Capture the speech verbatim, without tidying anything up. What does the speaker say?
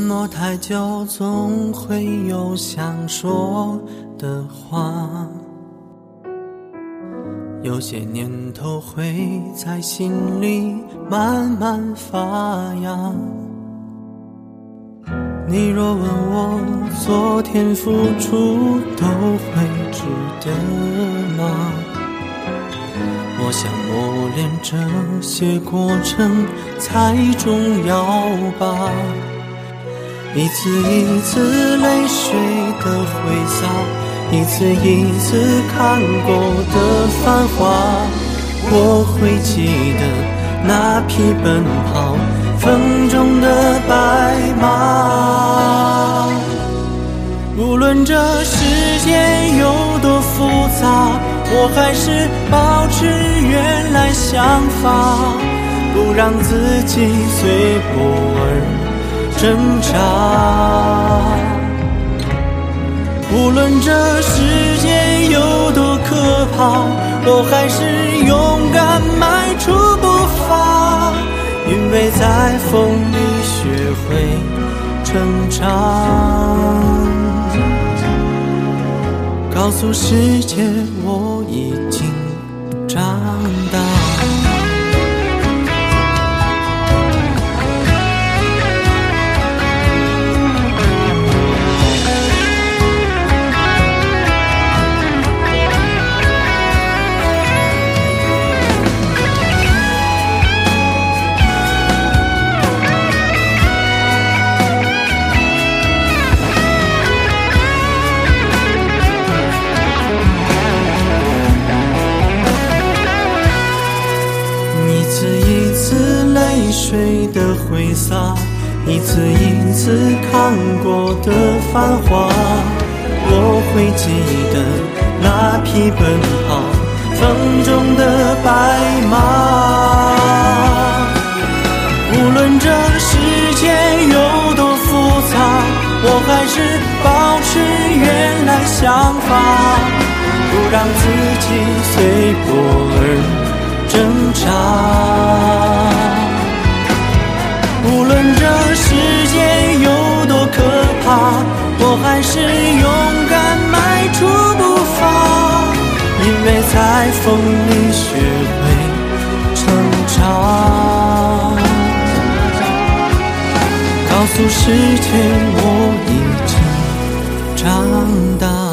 默太久，总会有想说的话。有些念头会在心里慢慢发芽。你若问我昨天付出都会值得吗？我想磨练这些过程才重要吧。一次一次泪水的挥洒，一次一次看过的繁华，我会记得那匹奔跑风中的白马。无论这世界有多复杂，我还是保持原来想法，不让自己随波而挣扎。无论这世界有多可怕，我还是勇敢迈出步伐，因为在风里学会成长。告诉世界我已经长大。水的挥洒，一次一次看过的繁华，我会记得那匹奔跑风中的白马。无论这世界有多复杂，我还是保持原来想法，不让自己随波而挣扎。无论这世界有多可怕，我还是勇敢迈出步伐，因为在风里学会成长。告诉世界我已经长大。